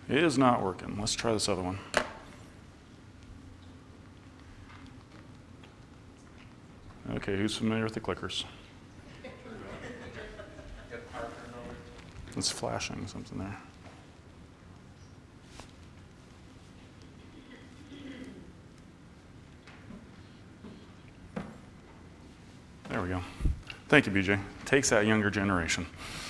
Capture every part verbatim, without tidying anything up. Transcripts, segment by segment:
It is not working. Let's try this other one. Okay, who's familiar with the clickers? It's flashing something there. There we go. Thank you, B J. Takes that younger generation.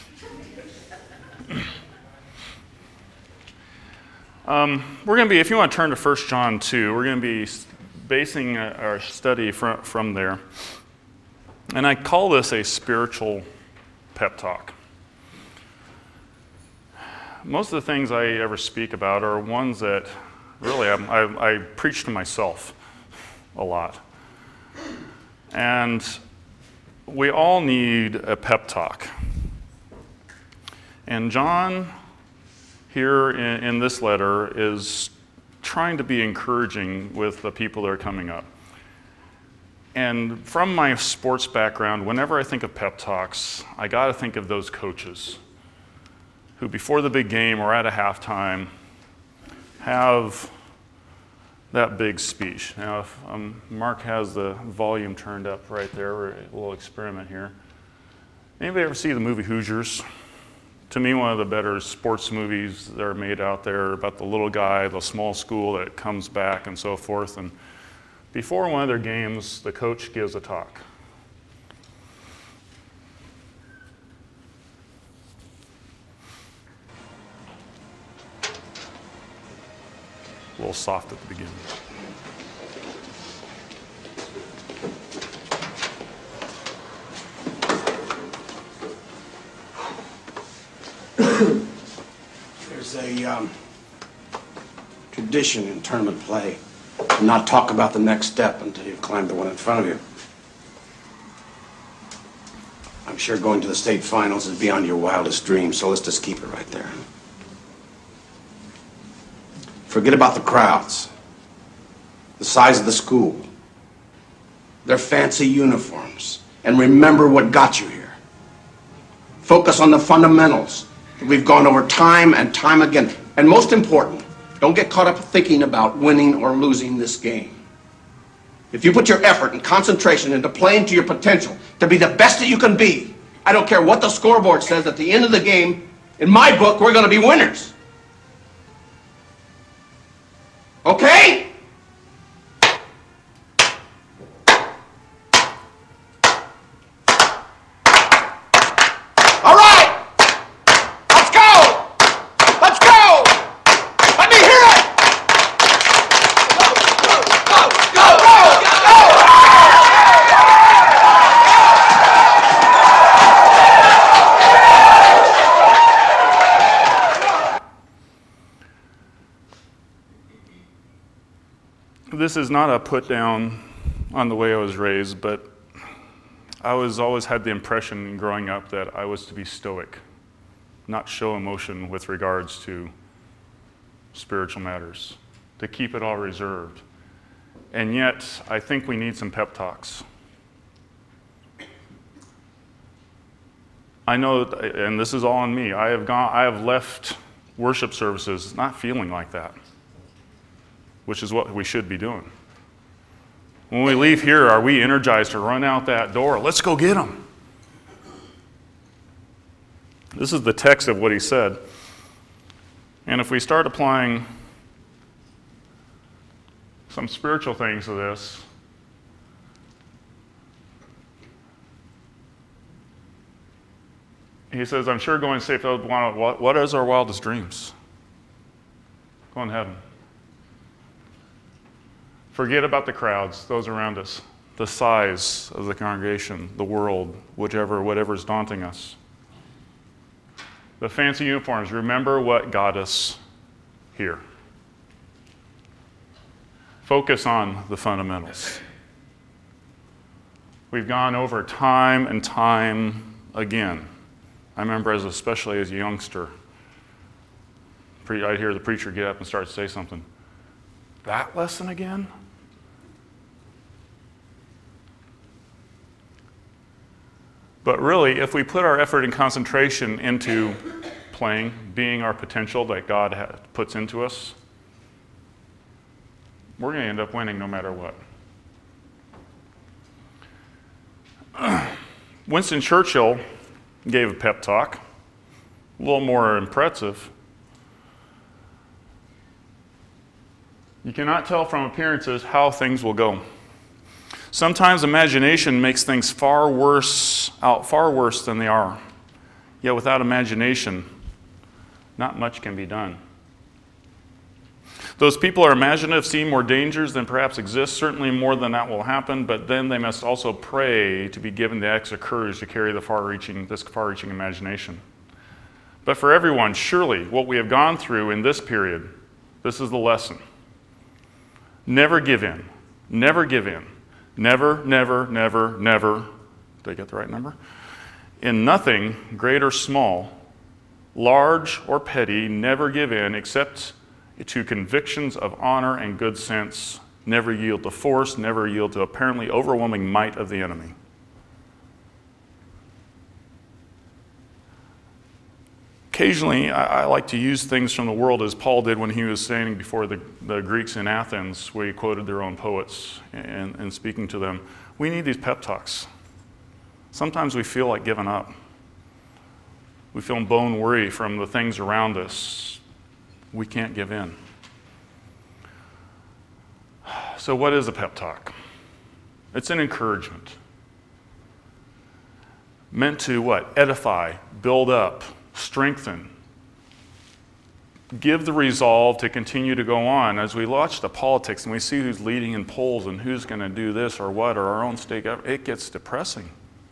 um, we're going to be, if you want to turn to First John two, we're going to be basing our study from, from there. And I call this a spiritual pep talk. Most of the things I ever speak about are ones that really I, I, I preach to myself a lot. And we all need a pep talk. And John, here in, in this letter, is trying to be encouraging with the people that are coming up. And from my sports background, whenever I think of pep talks, I got to think of those coaches who, before the big game or at a halftime, have that big speech. Now, if um, Mark has the volume turned up right there, we're a little experiment here. Anybody ever see the movie Hoosiers? To me, one of the better sports movies that are made out there about the little guy, the small school that comes back and so forth. And before one of their games, the coach gives a talk. A little soft at the beginning. There's a um, tradition in tournament play to not talk about the next step until you've climbed the one in front of you. I'm sure going to the state finals is beyond your wildest dreams, so let's just keep it right there. Forget about the crowds, the size of the school, their fancy uniforms, and remember what got you here. Focus on the fundamentals that we've gone over time and time again. And most important, don't get caught up thinking about winning or losing this game. If you put your effort and concentration into playing to your potential, to be the best that you can be, I don't care what the scoreboard says at the end of the game, in my book, we're going to be winners. Okay? All right! Let's go! Let's go! Let me hear it! Go, go, go, go, go, go! This is not a put down on the way I was raised, but I was always had the impression growing up that I was to be stoic, not show emotion with regards to spiritual matters, to keep it all reserved. And yet, I think we need some pep talks. I know, and this is all on me, I have gone, I have left worship services not feeling like that, which is what we should be doing. When we leave here, are we energized to run out that door? Let's go get them. This is the text of what he said. And if we start applying some spiritual things to this, he says, I'm sure going safe, what, what is our wildest dreams? Go in heaven. Forget about the crowds, those around us, the size of the congregation, the world, whichever, whatever's daunting us. The fancy uniforms, remember what got us here. Focus on the fundamentals. We've gone over time and time again. I remember, as especially as a youngster, I'd hear the preacher get up and start to say something. That lesson again? But really, if we put our effort and concentration into playing, being our potential that God ha- puts into us, we're going to end up winning no matter what. Winston Churchill gave a pep talk, a little more impressive. You cannot tell from appearances how things will go. Sometimes imagination makes things far worse, out far worse than they are. Yet without imagination, not much can be done. Those people are imaginative, see more dangers than perhaps exist, certainly more than that will happen, but then they must also pray to be given the extra courage to carry the far-reaching, this far-reaching imagination. But for everyone, surely what we have gone through in this period, this is the lesson. Never give in. Never give in. Never, never, never, never. Did I get the right number? In nothing, great or small, large or petty, never give in except to convictions of honor and good sense. Never yield to force, never yield to apparently overwhelming might of the enemy. Occasionally, I, I like to use things from the world as Paul did when he was standing before the, the Greeks in Athens, where he quoted their own poets and, and speaking to them. We need these pep talks. Sometimes we feel like giving up. We feel bone weary from the things around us. We can't give in. So what is a pep talk? It's an encouragement. Meant to what? Edify, build up, strengthen. Give the resolve to continue to go on. As we watch the politics and we see who's leading in polls and who's going to do this or what, or our own state government, it gets depressing.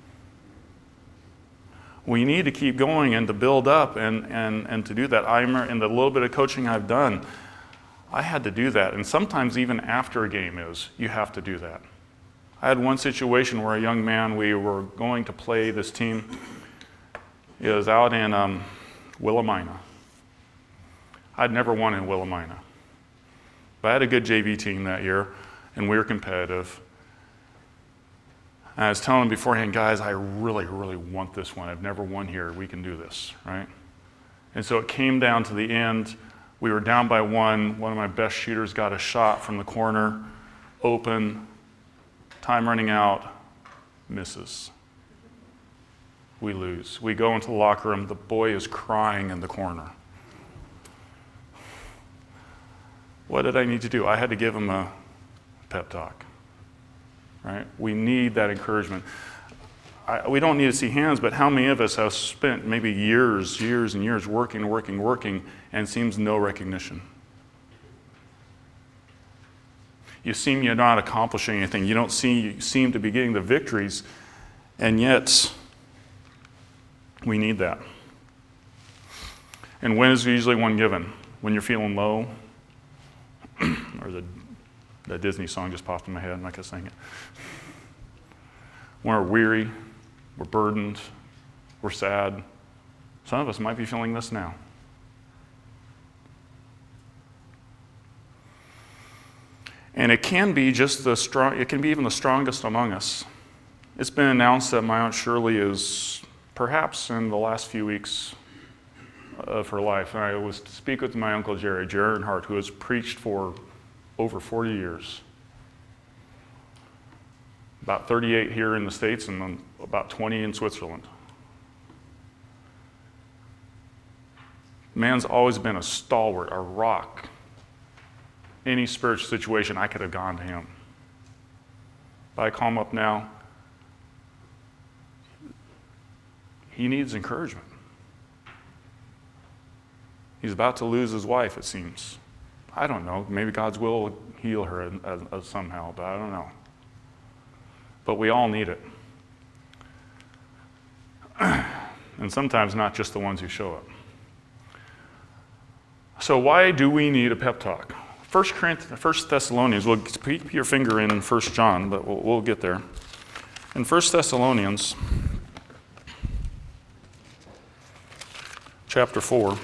We need to keep going and to build up and, and, and to do that. I'm in the little bit of coaching I've done, I had to do that. And sometimes even after a game is, you have to do that. I had one situation where a young man, we were going to play this team, it was out in um, Willamina. I'd never won in Willamina. But I had a good J V team that year, and we were competitive. And I was telling them beforehand, guys, I really, really want this one. I've never won here. We can do this, right? And so it came down to the end. We were down by one. One of my best shooters got a shot from the corner, open, time running out, misses. We lose. We go into the locker room. The boy is crying in the corner. What did I need to do? I had to give him a pep talk. Right? We need that encouragement. I, we don't need to see hands, but how many of us have spent maybe years, years and years working, working, working, and seems no recognition? You seem you're not accomplishing anything. You don't see, you seem to be getting the victories, and yet we need that. And when is usually one given? When you're feeling low? Or the That Disney song just popped in my head, and I could sing it. When we're weary, we're burdened, we're sad. Some of us might be feeling this now. And it can be just the strong, it can be even the strongest among us. It's been announced that my Aunt Shirley is perhaps in the last few weeks of her life. And I was to speak with my Uncle Jerry, Jerry Earnhardt, who has preached for over forty years. About thirty-eight here in the States and about twenty in Switzerland. Man's always been a stalwart, a rock. Any spiritual situation, I could have gone to him. But I call him up now. He needs encouragement. He's about to lose his wife, it seems. I don't know. Maybe God's will heal her uh, uh, somehow, but I don't know. But we all need it. And sometimes not just the ones who show up. So why do we need a pep talk? First Corinthians, First Thessalonians, we'll keep your finger in First John, but we'll, we'll get there. In First Thessalonians, chapter four,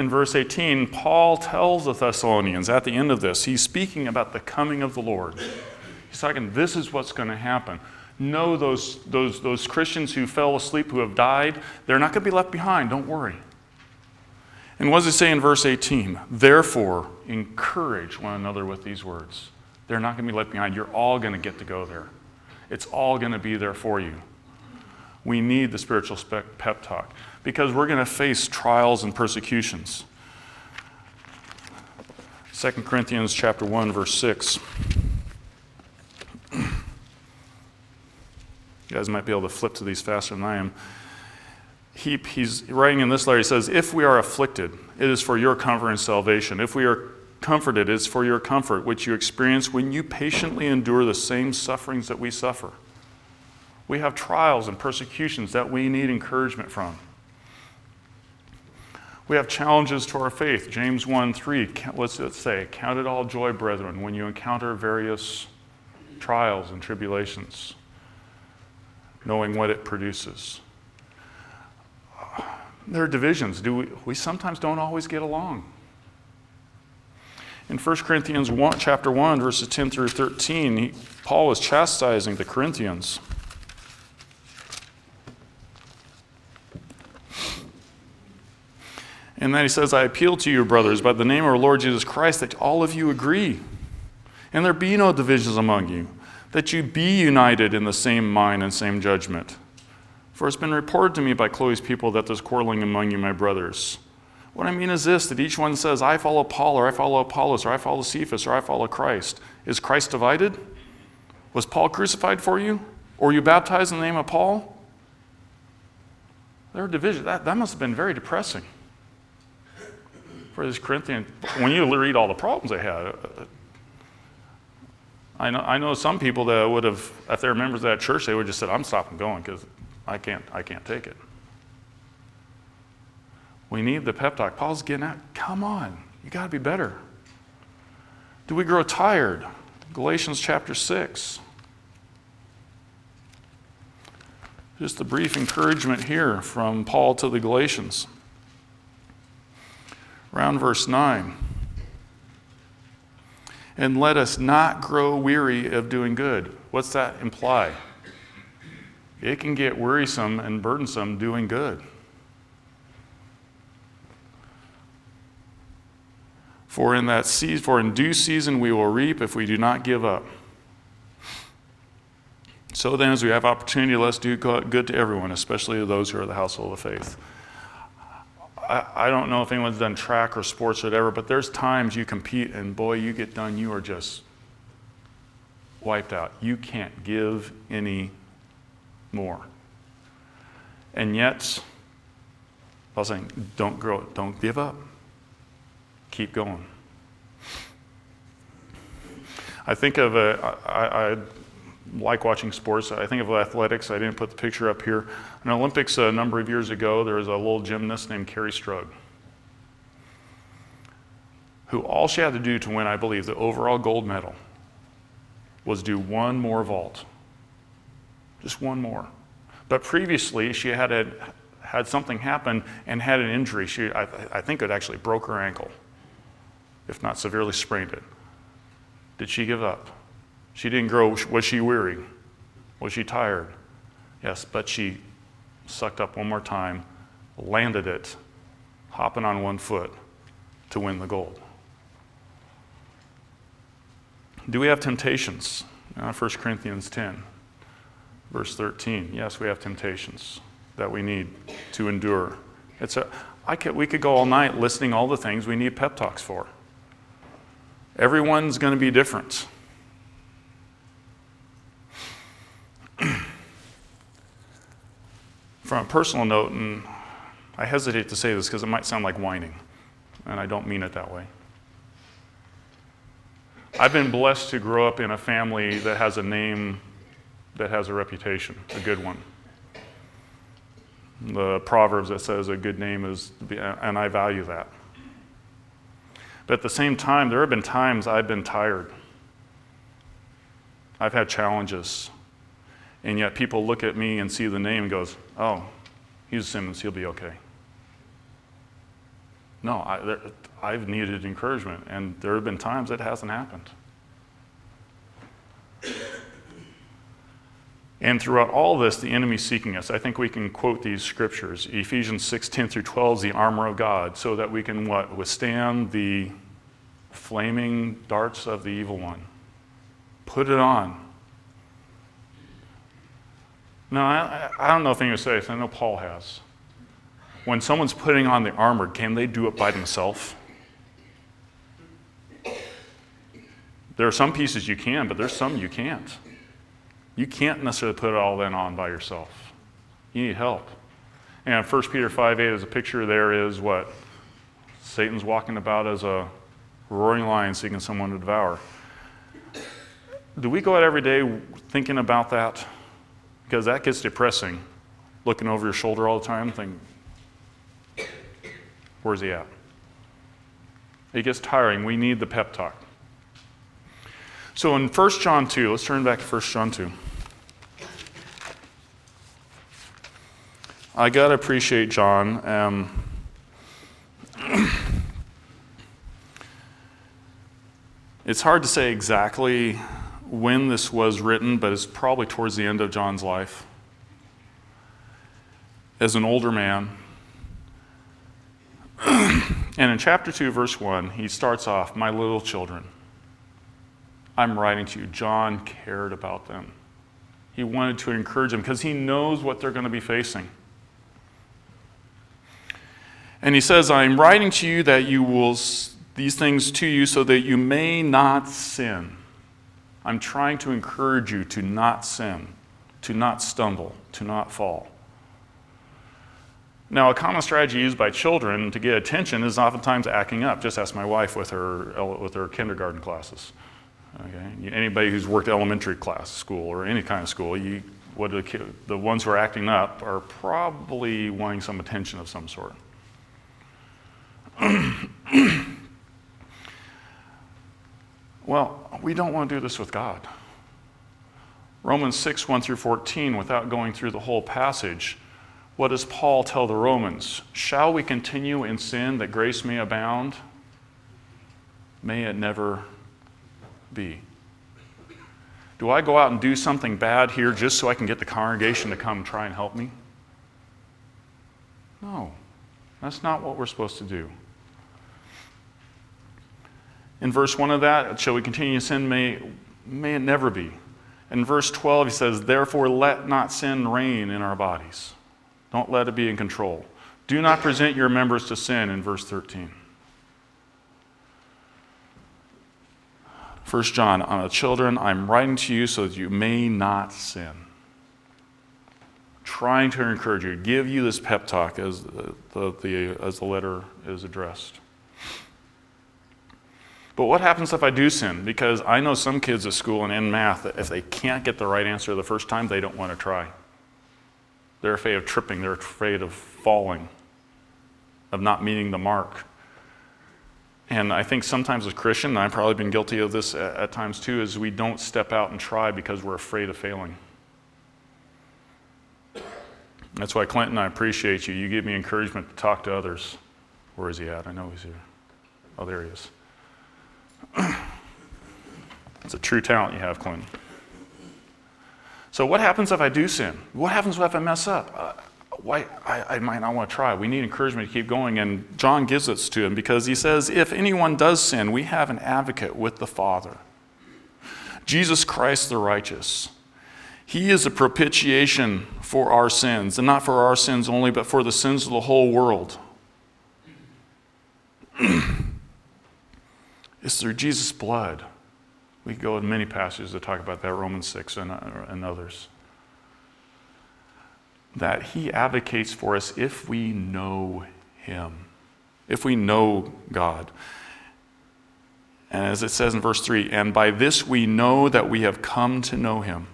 in verse eighteen, Paul tells the Thessalonians at the end of this, he's speaking about the coming of the Lord. He's talking, this is what's going to happen. Know those, those, those Christians who fell asleep, who have died, they're not going to be left behind. Don't worry. And what does it say in verse eighteen? Therefore, encourage one another with these words. They're not going to be left behind. You're all going to get to go there. It's all going to be there for you. We need the spiritual pep talk because we're going to face trials and persecutions. Second Corinthians chapter one, verse six. You guys might be able to flip to these faster than I am. He, he's writing in this letter, he says, if we are afflicted, it is for your comfort and salvation. If we are comforted, it is for your comfort, which you experience when you patiently endure the same sufferings that we suffer. We have trials and persecutions that we need encouragement from. We have challenges to our faith. James one three, what's it say? Count it all joy, brethren, when you encounter various trials and tribulations, knowing what it produces. There are divisions. Do we, we sometimes don't always get along. In First Corinthians one, chapter one, verses ten through thirteen, he, Paul is chastising the Corinthians. And then he says, I appeal to you, brothers, by the name of our Lord Jesus Christ, that all of you agree, and there be no divisions among you, that you be united in the same mind and same judgment. For it's been reported to me by Chloe's people that there's quarreling among you, my brothers. What I mean is this, that each one says, I follow Paul, or I follow Apollos, or I follow Cephas, or I follow Christ. Is Christ divided? Was Paul crucified for you? Or were you baptized in the name of Paul? There are divisions. That, that must have been very depressing for this Corinthian. When you read all the problems they had, I know, I know some people that would have, if they were members of that church, they would have just said, I'm stopping going because I can't, I can't take it. We need the pep talk. Paul's getting out. Come on, you got to be better. Do we grow tired? Galatians chapter six. Just a brief encouragement here from Paul to the Galatians. Around verse nine. And let us not grow weary of doing good. What's that imply? It can get wearisome and burdensome doing good. For in that season, for in due season we will reap if we do not give up. So then, as we have opportunity, let's do good to everyone, especially to those who are the household of faith. I, I don't know if anyone's done track or sports or whatever, but there's times you compete and boy, you get done, you are just wiped out. You can't give any more. And yet, I was saying, don't grow, don't give up. Keep going. I think of a, I, I like watching sports. I think of athletics. I didn't put the picture up here. In Olympics a number of years ago, there was a little gymnast named Carrie Strug, who all she had to do to win, I believe, the overall gold medal was do one more vault. Just one more. But previously, she had a, had something happen and had an injury. She, I, I think it actually broke her ankle, if not severely sprained it. Did she give up? She didn't grow. Was she weary? Was she tired? Yes, but she sucked up one more time, landed it, hopping on one foot to win the gold. Do we have temptations? Uh, First Corinthians ten, verse thirteen. Yes, we have temptations that we need to endure. It's a, I could, we could go all night listing all the things we need pep talks for. Everyone's going to be different. From a personal note, and I hesitate to say this because it might sound like whining, and I don't mean it that way. I've been blessed to grow up in a family that has a name that has a reputation, a good one. The Proverbs that says a good name is, and I value that. But at the same time, there have been times I've been tired. I've had challenges. And yet people look at me and see the name and goes, oh, he's Simmons, he'll be okay. No, I, there, I've needed encouragement, and there have been times it hasn't happened. And throughout all this, the enemy's seeking us. I think we can quote these scriptures. Ephesians six, ten through twelve is the armor of God, so that we can what? Withstand the flaming darts of the evil one. Put it on. Now, I, I don't know if anyone says, I know Paul has. When someone's putting on the armor, can they do it by themselves? There are some pieces you can, but there's some you can't. You can't necessarily put it all then on by yourself. You need help. And First Peter five eight is a picture there is what? Satan's walking about as a roaring lion seeking someone to devour. Do we go out every day thinking about that? Because that gets depressing. Looking over your shoulder all the time, thinking, where's he at? It gets tiring. We need the pep talk. So in First John two, let's turn back to First John two. I got to appreciate John. Um, it's hard to say exactly when this was written, but it's probably towards the end of John's life. As an older man. And in chapter two, verse one, he starts off, my little children, I'm writing to you. John cared about them. He wanted to encourage them because he knows what they're going to be facing. And he says, I'm writing to you that you will, these things to you so that you may not sin. I'm trying to encourage you to not sin, to not stumble, to not fall. Now, a common strategy used by children to get attention is oftentimes acting up. Just ask my wife with her with her kindergarten classes. Okay, anybody who's worked elementary class school or any kind of school, you, what the, the ones who are acting up are probably wanting some attention of some sort. Well, we don't want to do this with God. Romans six, one through fourteen, without going through the whole passage, what does Paul tell the Romans? Shall we continue in sin that grace may abound? May it never be. Do I go out and do something bad here just so I can get the congregation to come try and help me? No, that's not what we're supposed to do. In verse one of that, shall we continue in sin? May, may it never be. In verse twelve, he says, therefore let not sin reign in our bodies. Don't let it be in control. Do not present your members to sin in verse thirteen. First John, uh, children, I'm writing to you so that you may not sin. Trying to encourage you, give you this pep talk as the, the, the, as the letter is addressed. But what happens if I do sin? Because I know some kids at school and in math that if they can't get the right answer the first time, they don't want to try. They're afraid of tripping. They're afraid of falling, of not meeting the mark. And I think sometimes as Christian, and I've probably been guilty of this at, at times too, is we don't step out and try because we're afraid of failing. That's why, Clinton, I appreciate you. You give me encouragement to talk to others. Where is he at? I know he's here. Oh, there he is. It's a true talent you have, Clinton. So what happens if I do sin? What happens if I mess up? Uh, why I, I might not want to try. We need encouragement to keep going, and John gives it to him because he says, if anyone does sin, we have an advocate with the Father, Jesus Christ the righteous. He is a propitiation for our sins, and not for our sins only, but for the sins of the whole world. It's through Jesus' blood. We could go in many passages that talk about that, Romans six and, uh, and others. That he advocates for us if we know him, if we know God. And as it says in verse three, and by this we know that we have come to know him.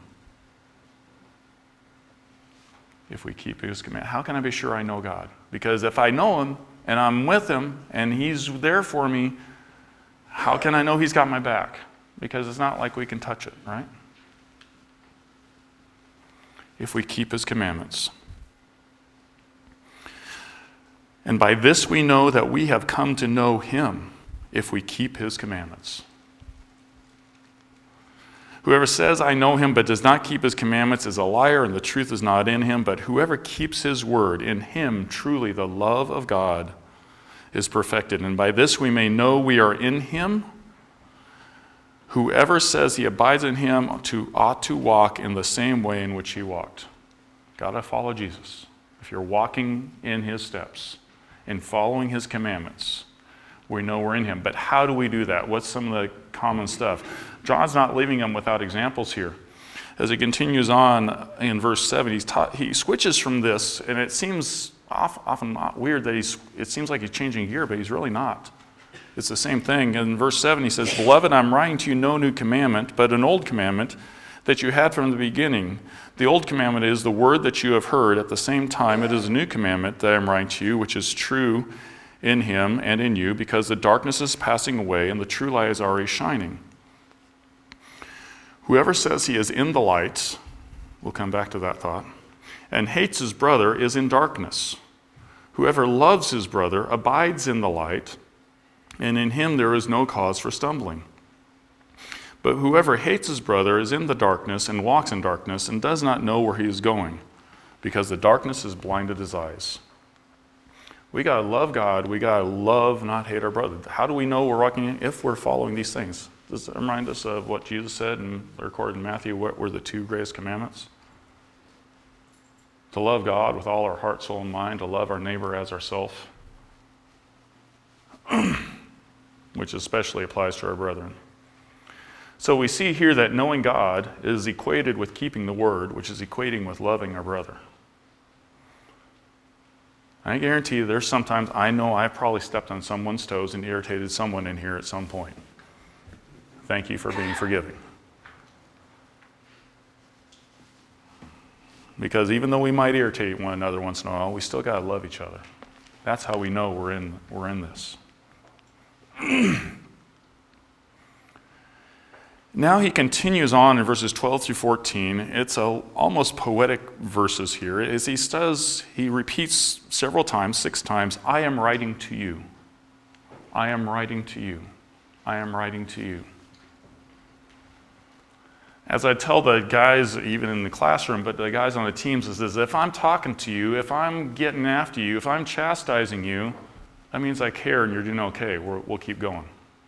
If we keep his command. How can I be sure I know God? Because if I know him and I'm with him and he's there for me, how can I know he's got my back? Because it's not like we can touch it, right? If we keep his commandments. And by this we know that we have come to know him, if we keep his commandments. Whoever says, I know him, but does not keep his commandments is a liar, and the truth is not in him. But whoever keeps his word, in him truly the love of God is perfected. And by this we may know we are in him. Whoever says he abides in him to, ought to walk in the same way in which he walked. Got to follow Jesus. If you're walking in his steps and following his commandments, we know we're in him. But how do we do that? What's some of the common stuff? John's not leaving them without examples here. As it continues on in verse seven, he's taught, he switches from this, and it seems off, often weird that he's, it seems like he's changing gear, but he's really not. It's the same thing. In verse seven, he says, Beloved, I'm writing to you no new commandment, but an old commandment that you had from the beginning. The old commandment is the word that you have heard. At the same time, it is a new commandment that I'm writing to you, which is true in him and in you, because the darkness is passing away and the true light is already shining. Whoever says he is in the light, we'll come back to that thought, and hates his brother is in darkness. Whoever loves his brother abides in the light, and in him there is no cause for stumbling. But whoever hates his brother is in the darkness and walks in darkness and does not know where he is going, because the darkness has blinded his eyes. We got to love God. We got to love, not hate our brother. How do we know we're walking if we're following these things? Does it remind us of what Jesus said and recorded in Matthew? What were the two greatest commandments? To love God with all our heart, soul, and mind. To love our neighbor as ourselves. Which especially applies to our brethren. So we see here that knowing God is equated with keeping the word, which is equating with loving our brother. I guarantee you there's sometimes, I know I've probably stepped on someone's toes and irritated someone in here at some point. Thank you for being forgiving. Because even though we might irritate one another once in a while, we still got to love each other. That's how we know we're in, we're in this. Now he continues on in verses twelve through fourteen. It's a, almost poetic verses here. As he does, he repeats several times, six times, I am writing to you. I am writing to you. I am writing to you. As I tell the guys, even in the classroom, but the guys on the teams, is this, if I'm talking to you, if I'm getting after you, if I'm chastising you, that means I care and you're doing okay. We're, we'll keep going.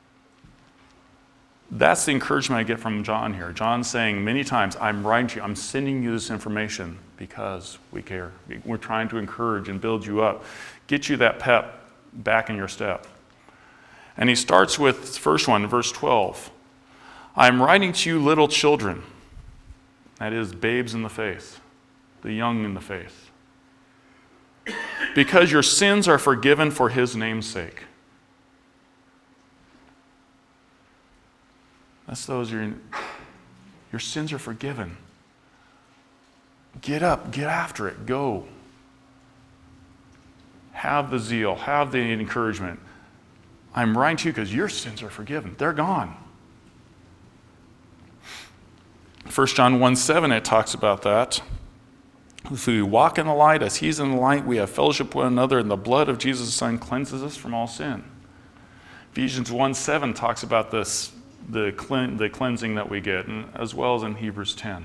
That's the encouragement I get from John here. John's saying many times, I'm writing to you, I'm sending you this information because we care. We're trying to encourage and build you up, get you that pep back in your step. And he starts with the first one, verse twelve. I'm writing to you little children, that is, babes in the faith, the young in the faith, because your sins are forgiven for his name's sake. That's those your, your sins are forgiven. Get up, get after it, go. Have the zeal, have the encouragement. I'm writing to you because your sins are forgiven. They're gone. First John one seven, it talks about that. If we walk in the light as he's in the light, we have fellowship with one another, and the blood of Jesus' the Son cleanses us from all sin. Ephesians one seven talks about this, the, clean, the cleansing that we get, and as well as in Hebrews ten.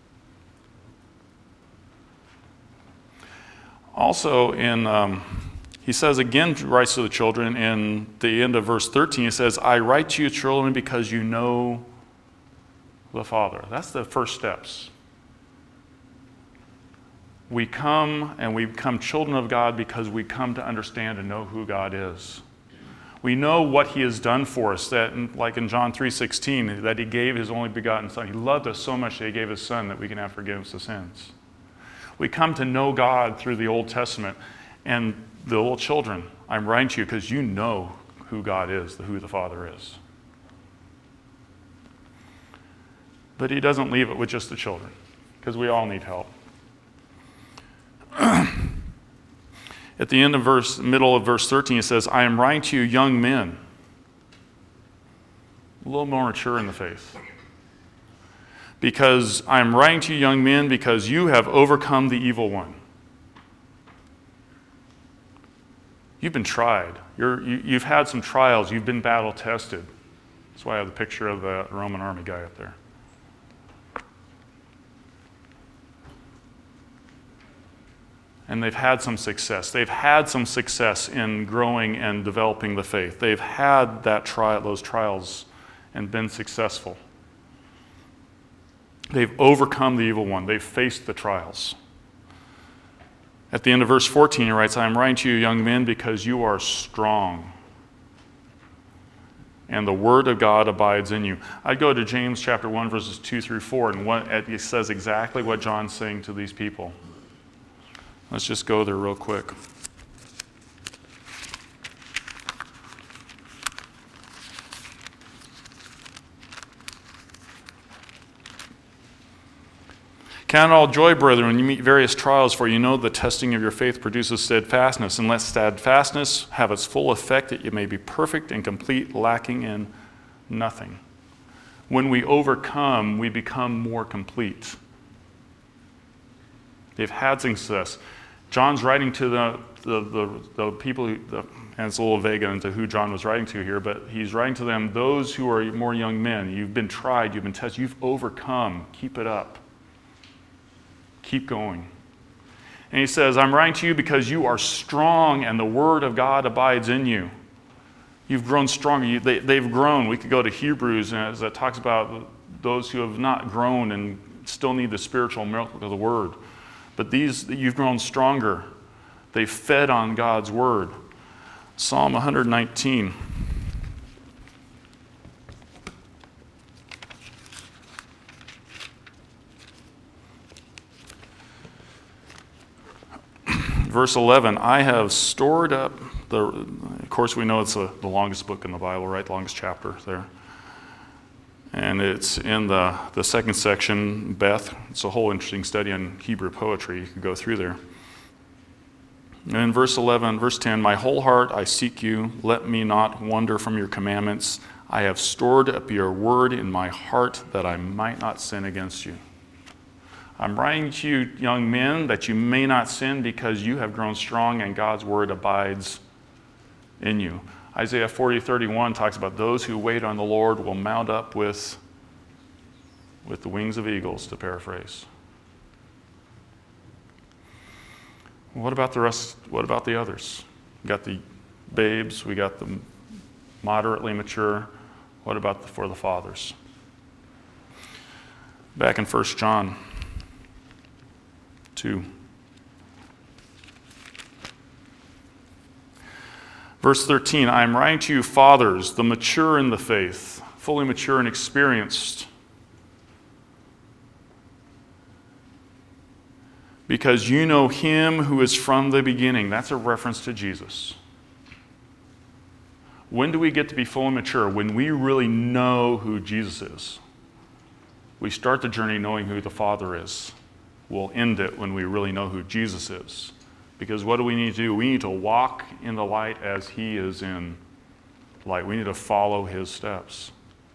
Also, in um, he says again, writes to the children in the end of verse thirteen, he says, I write to you, children, because you know the Father. That's the first steps. We come and we become children of God because we come to understand and know who God is. We know what he has done for us, that like in John three sixteen, that he gave his only begotten Son. He loved us so much that he gave his Son that we can have forgiveness of sins. We come to know God through the Old Testament. And the little children, I'm writing to you because you know who God is, who the Father is. But he doesn't leave it with just the children, because we all need help. At the end of verse, middle of verse thirteen, it says, I am writing to you young men, a little more mature in the faith. Because I am writing to you young men because you have overcome the evil one. You've been tried. You're, you, you've had some trials. You've been battle tested. That's why I have the picture of the Roman army guy up there. And they've had some success. They've had some success in growing and developing the faith. They've had that trial, those trials and been successful. They've overcome the evil one. They've faced the trials. At the end of verse fourteen, he writes, I am writing to you, young men, because you are strong, and the word of God abides in you. I'd go to James chapter one, verses two through four, and what, it says exactly what John's saying to these people. Let's just go there real quick. Count it all joy, brethren, when you meet various trials, for you know the testing of your faith produces steadfastness. And let steadfastness have its full effect, that you may be perfect and complete, lacking in nothing. When we overcome, we become more complete. They've had success. John's writing to the, the, the, the people, who, the, and it's a little vague into who John was writing to here, but he's writing to them, those who are more young men. You've been tried, you've been tested, you've overcome. Keep it up. Keep going. And he says, I'm writing to you because you are strong and the word of God abides in you. You've grown stronger. You, they, they've grown. We could go to Hebrews and as that talks about those who have not grown and still need the spiritual milk of the word. But these, you've grown stronger. They fed on God's word. Psalm one nineteen. Verse eleven, I have stored up, the, of course we know it's a, the longest book in the Bible, right? The longest chapter there. And it's in the, the second section, Beth. It's a whole interesting study on Hebrew poetry. You could go through there. And in verse eleven, verse ten, my whole heart I seek you. Let me not wander from your commandments. I have stored up your word in my heart that I might not sin against you. I'm writing to you, young men, that you may not sin because you have grown strong and God's word abides in you. Isaiah forty thirty-one talks about those who wait on the Lord will mount up with, with the wings of eagles, to paraphrase. What about the rest? What about the others? We got the babes, we got the moderately mature. What about the, for the fathers? Back in First John two. Verse thirteen, I am writing to you, fathers, the mature in the faith, fully mature and experienced, because you know him who is from the beginning. That's a reference to Jesus. When do we get to be full and mature? When we really know who Jesus is. We start the journey knowing who the Father is. We'll end it when we really know who Jesus is. Because what do we need to do? We need to walk in the light as he is in light. We need to follow his steps.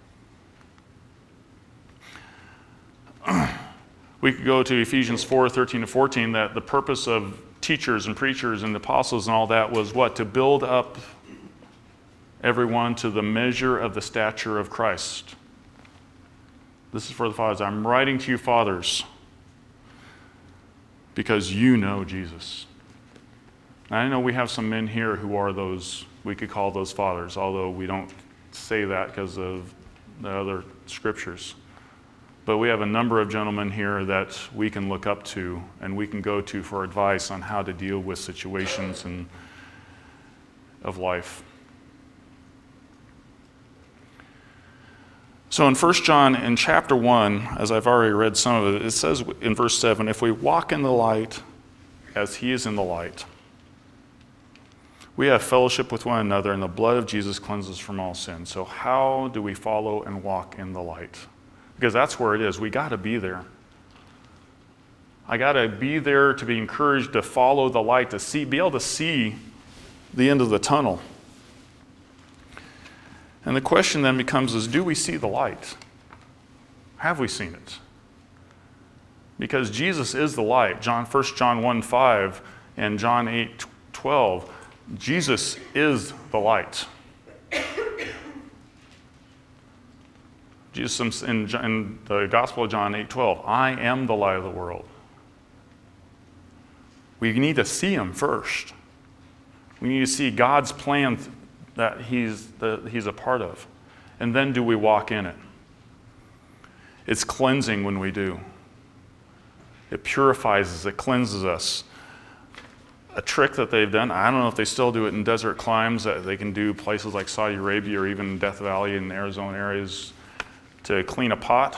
We could go to Ephesians four, thirteen to fourteen, that the purpose of teachers and preachers and apostles and all that was what? To build up everyone to the measure of the stature of Christ. This is for the fathers. I'm writing to you, fathers, because you know Jesus. I know we have some men here who are those, we could call those fathers, although we don't say that because of the other scriptures. But we have a number of gentlemen here that we can look up to and we can go to for advice on how to deal with situations and of life. So in First John, in chapter one, as I've already read some of it, it says in verse seven, if we walk in the light as he is in the light, we have fellowship with one another, and the blood of Jesus cleanses from all sin. So how do we follow and walk in the light? Because that's where it is. We got to be there. I got to be there to be encouraged to follow the light, to see, be able to see the end of the tunnel. And the question then becomes is, do we see the light? Have we seen it? Because Jesus is the light. John, First John one five and John eight twelve Jesus is the light. Jesus in, in the Gospel of John eight twelve, I am the light of the world. We need to see him first. We need to see God's plan that he's, that he's a part of. And then do we walk in it? It's cleansing when we do. It purifies us, it cleanses us. A trick that they've done, I don't know if they still do it in desert climes, that they can do places like Saudi Arabia or even Death Valley in Arizona areas to clean a pot,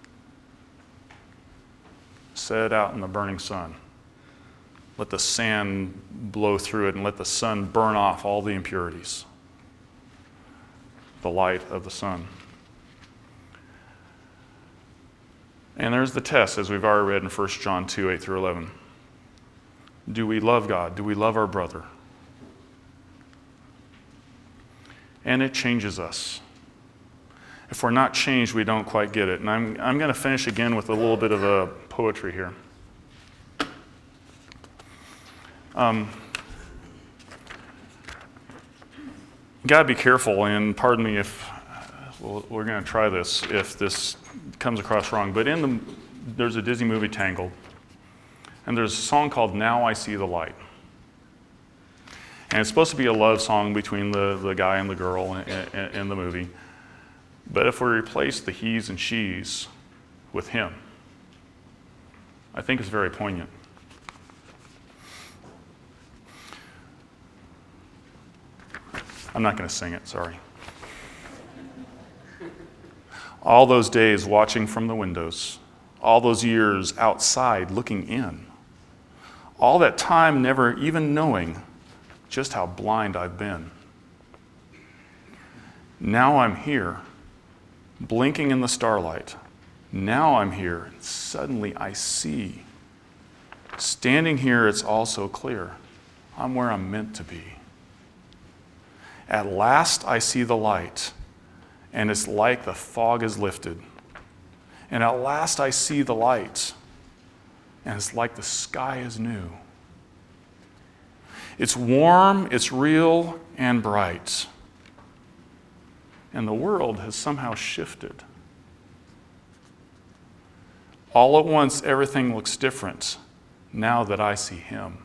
set it out in the burning sun. Let the sand blow through it and let the sun burn off all the impurities. The light of the sun. And there's the test, as we've already read in First John two, eight through eleven. Do we love God? Do we love our brother? And it changes us. If we're not changed, we don't quite get it. And I'm, I'm going to finish again with a little bit of a poetry here. Um, you got to be careful, and pardon me if well, we're going to try this, if this comes across wrong. But in the, there's a Disney movie, Tangled, and there's a song called Now I See the Light. And it's supposed to be a love song between the, the guy and the girl in, in, in the movie. But if we replace the he's and she's with him, I think it's very poignant. I'm not going to sing it, sorry. All those days watching from the windows, all those years outside looking in, all that time never even knowing just how blind I've been. Now I'm here, blinking in the starlight. Now I'm here, and suddenly I see. Standing here, it's all so clear. I'm where I'm meant to be. At last I see the light, and it's like the fog is lifted. And at last I see the light, and it's like the sky is new. It's warm, it's real, and bright. And the world has somehow shifted. All at once, everything looks different now that I see him.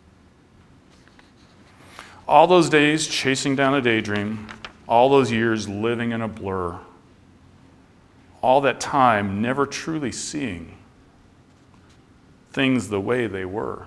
All those days chasing down a daydream, all those years living in a blur, all that time never truly seeing things the way they were.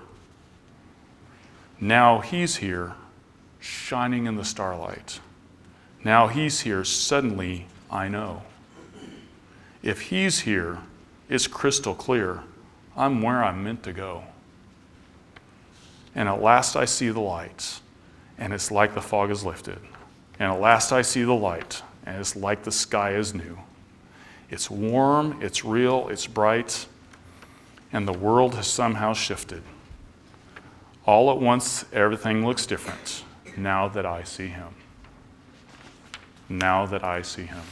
Now he's here, shining in the starlight. Now he's here, suddenly I know. If he's here, it's crystal clear. I'm where I'm meant to go. And at last I see the light, and it's like the fog is lifted. And at last I see the light, and it's like the sky is new. It's warm, it's real, it's bright, and the world has somehow shifted. All at once, everything looks different now that I see him. Now that I see him.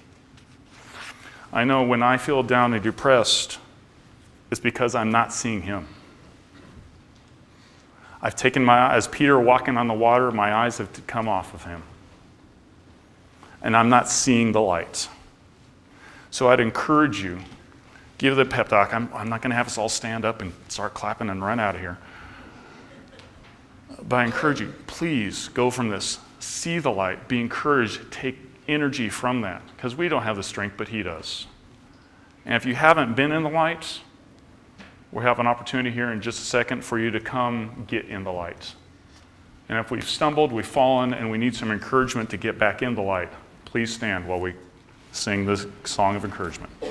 I know when I feel down and depressed, it's because I'm not seeing him. I've taken my, as Peter walking on the water, my eyes have come off of him. And I'm not seeing the light. So I'd encourage you, give the pep talk. I'm, I'm not going to have us all stand up and start clapping and run out of here. But I encourage you, please go from this. See the light. Be encouraged. Take energy from that. Because we don't have the strength, but he does. And if you haven't been in the light, we have an opportunity here in just a second for you to come get in the light. And if we've stumbled, we've fallen, and we need some encouragement to get back in the light, please stand while we sing this song of encouragement.